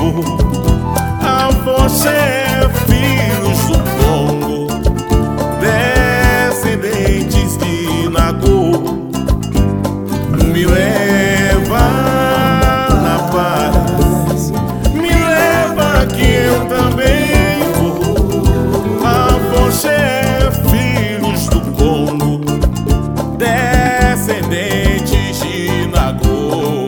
Afoxé, filhos do Congo, descendentes de Nagô, me leva na paz, me leva que eu também vou. Afoxé, filhos do Congo, descendentes de Nagô.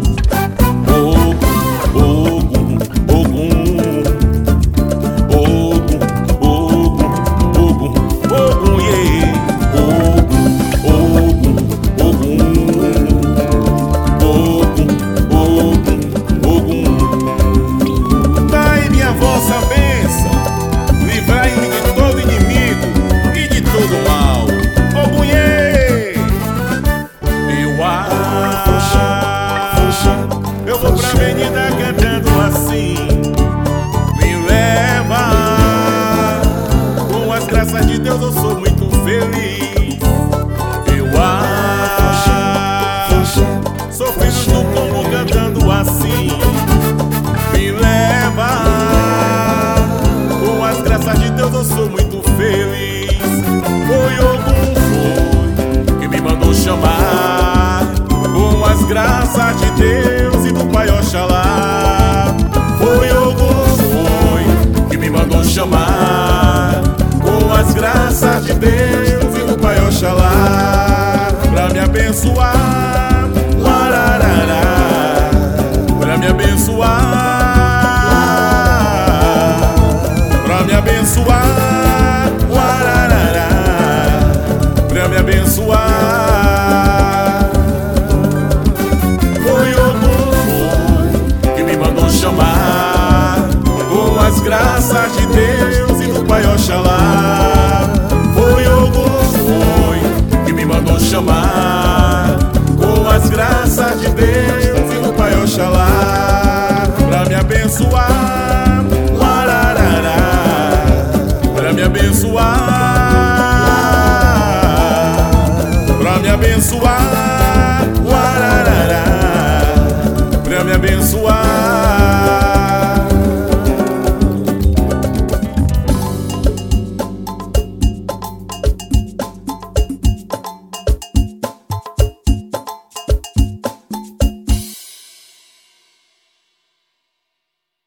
Eu vou pra avenida cantando assim, me leva. Com as graças de Deus eu sou muito feliz. Sou filho do Congo cantando assim, me leva. Com as graças de Deus eu sou muito feliz. Foi Ogum, foi que me mandou chamar. Com as graças de Deus e do Pai Oxalá. Foi Ogum, foi que me mandou chamar. Com as graças de Deus e do Pai Oxalá, pra me abençoar, uararará, pra me abençoar, pra me abençoar, uararará, pra me abençoar. Chamar com as graças de Deus e do Pai Oxalá. Foi Ogum, foi que me mandou chamar. Com as graças de Deus e do Pai Oxalá, pra me abençoar, uararará, pra me abençoar, pra me abençoar.